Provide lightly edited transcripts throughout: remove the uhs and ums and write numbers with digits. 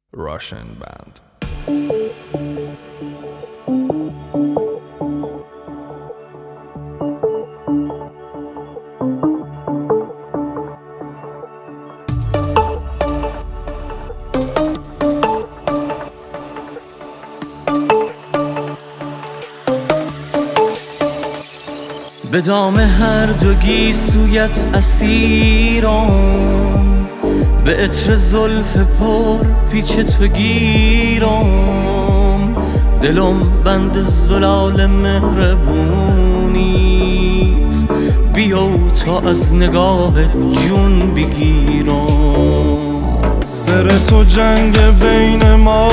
Russian band. به دام هر دو گیسویت اسیرم، به عطر زلف پر پیچ تو گیرم. دلم بند زلال مهربونیت، بیا تا از نگاه جون بگیرم. سر تو جنگ بین ما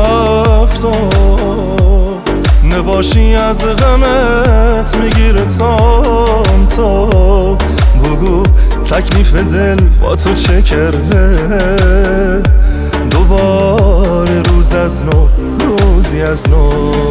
افتاد، نباشی از غمت میگیره تام تام. بگو تکلیف دل با تو چه کرده، دوباره روز از نو روزی از نو.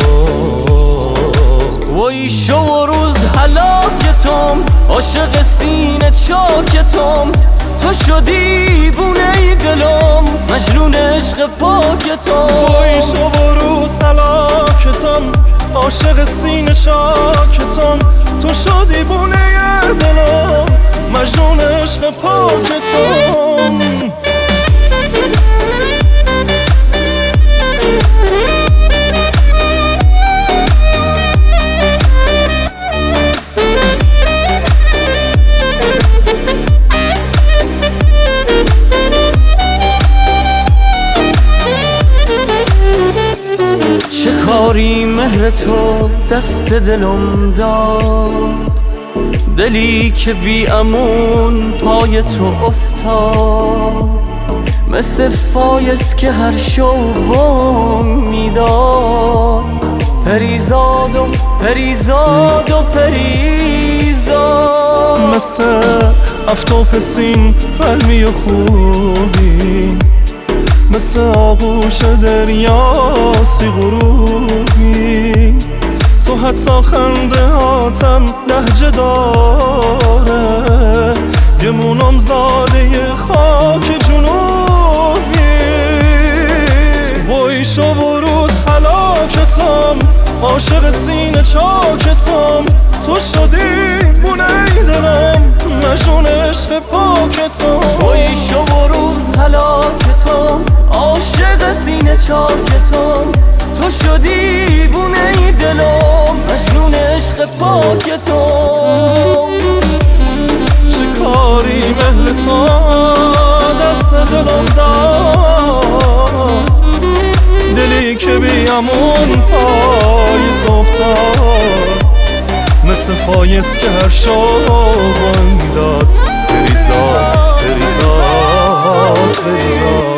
وای شو روز هلاکتم، عاشق سینه چاکتم. تو شدی بونه دلم، مجنون عشق پاکتم. وای شو روز هلاکتم، عاشق سینه چاکتم. تو شدی بونه دلم، مجنون عشق پاکتم. چه کاری مهر تو دست دلم داد، دلی که بی امون پای تو افتاد. مثل فایز که هر شو بم میداد، پریزاد و پریزاد و پریزاد. مثل افتاف سین قلمی خوبی، مثل آغوش دریاسی غروبی. تو حتی خنده هاتم لهجه داره، گمونم زاده خاک جنوبی. وای شو روز هلاکتم، عاشق سینه چاکتم. تو شدی بونه دلم، مجنون عشق پاکتم. وای شو روز هلاکتم، عاشق سینه چاکتم. تو شدی بونه دلم، مجنون عشق پاکتم. چه کاری مهر تو دست دلم داد، دلی که بی امون پاییز افتاد. مثل فایز که هر شب داد، پریزاد پریزاد پریزاد.